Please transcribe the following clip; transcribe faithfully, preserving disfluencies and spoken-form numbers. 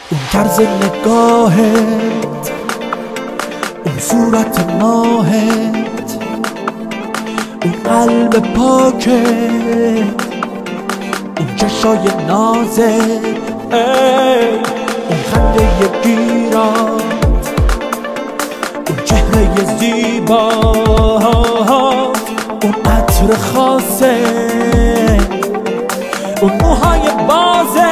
اون طرز نگاهت، اون صورت ماهت، اون قلب پاکت، اون چشای نازت، اون خنده گیرات، اون چهره زیبات، اون عطر خاصت، اون موهای بازت،